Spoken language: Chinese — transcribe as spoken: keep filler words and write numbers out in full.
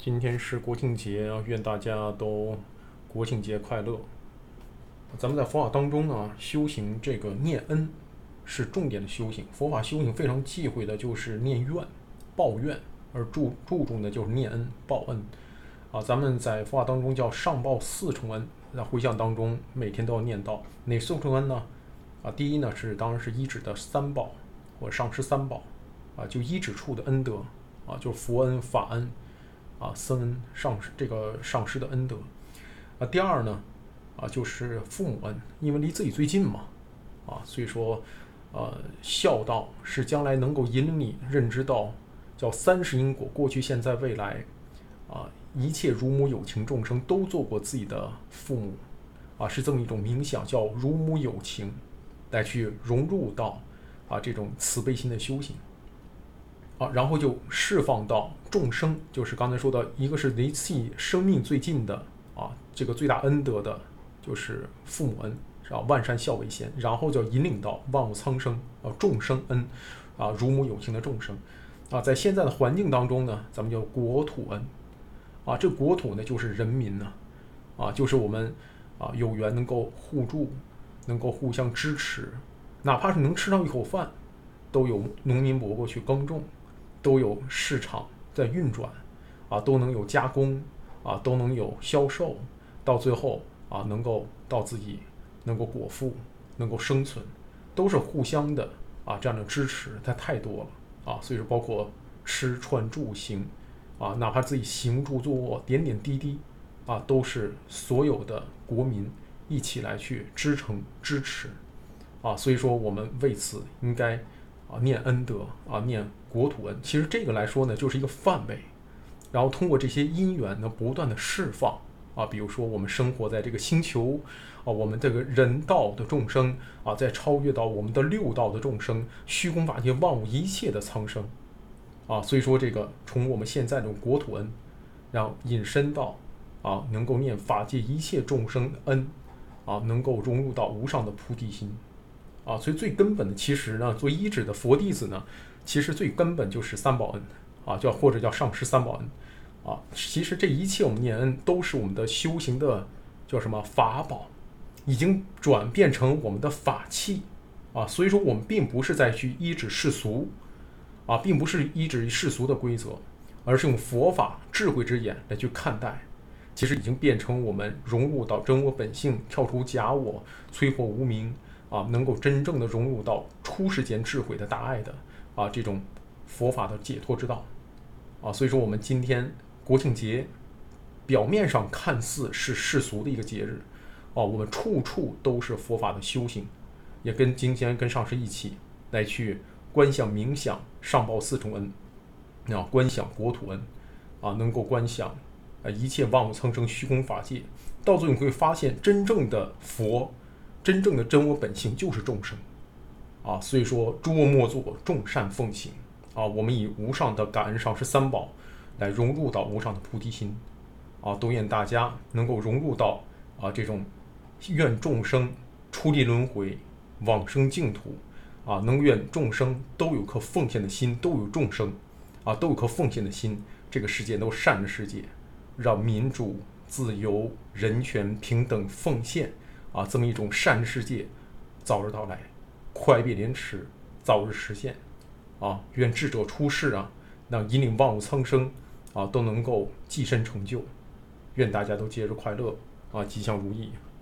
今天是国庆节啊，愿大家都国庆节快乐。咱们在佛法当中呢，修行这个念恩是重点的修行。佛法修行非常忌讳的就是念怨、抱怨，而注注重的就是念恩、报恩。啊，咱们在佛法当中叫上报四重恩，在回向当中每天都要念到。哪四重恩呢？啊，第一呢是当然是依止的三宝或上师三宝，啊，就依止处的恩德，啊，就是佛恩、法恩。啊，僧恩上师这个上师的恩德。啊，第二呢，啊就是父母恩，因为离自己最近嘛，啊，所以说，呃，孝道是将来能够引领你认知到叫三世因果，过去、现在、未来，啊，一切如母有情众生都做过自己的父母，啊，是这么一种冥想，叫如母有情，来去融入到啊这种慈悲心的修行。啊，然后就释放到众生，就是刚才说的，一个是离自己生命最近的啊，这个最大恩德的，就是父母恩，是吧？万善孝为先，然后就引领到万物苍生啊，众生恩啊，如母有情的众生啊，在现在的环境当中呢，咱们叫国土恩啊，这国土呢就是人民呢啊，就是我们啊有缘能够互助，能够互相支持，哪怕是能吃上一口饭，都有农民伯伯去耕种。都有市场在运转，啊，都能有加工，啊，都能有销售，到最后啊，能够到自己能够果腹，能够生存，都是互相的啊这样的支持，它太多了啊，所以说包括吃穿住行，啊，哪怕自己行住坐卧点点滴滴，啊，都是所有的国民一起来去支撑支持，啊，所以说我们为此应该。啊，念恩德啊，念国土恩，其实这个来说呢，就是一个范围，然后通过这些因缘呢，不断的释放啊，比如说我们生活在这个星球啊，我们这个人道的众生啊，再超越到我们的六道的众生，虚空法界万物一切的苍生啊，所以说这个从我们现在这种国土恩，然后引申到啊，能够念法界一切众生恩啊，能够融入到无上的菩提心。啊，所以最根本的，其实呢，做依止的佛弟子呢，其实最根本就是三宝恩啊，叫或者叫上师三宝恩啊。其实这一切我们念恩，都是我们的修行的叫什么法宝，已经转变成我们的法器啊。所以说，我们并不是在去依止世俗啊，并不是依止世俗的规则，而是用佛法智慧之眼来去看待。其实已经变成我们融入到真我本性，跳出假我，摧破无明。啊，能够真正的融入到出世间智慧的大爱的啊这种佛法的解脱之道啊，所以说我们今天国庆节，表面上看似是世俗的一个节日啊，我们处处都是佛法的修行，也跟今天跟上师一起来去观想冥想上报四重恩啊，观想国土恩啊，能够观想啊一切万物苍生虚空法界，到最后你会发现真正的佛。真正的真我本性就是众生，啊，所以说诸恶莫作，众善奉行，啊，我们以无上的感恩上师三宝来融入到无上的菩提心，啊，都愿大家能够融入到啊这种愿众生出离轮回，往生净土，啊，能愿众生都有颗奉献的心，都有众生，啊，都有颗奉献的心，这个世界都善的世界，让民主、自由、人权、平等、奉献。啊，这么一种善世界早日到来，快别连迟，早日实现啊！愿智者出世啊，让引领万物苍生啊都能够跻身成就。愿大家都节日快乐啊，吉祥如意。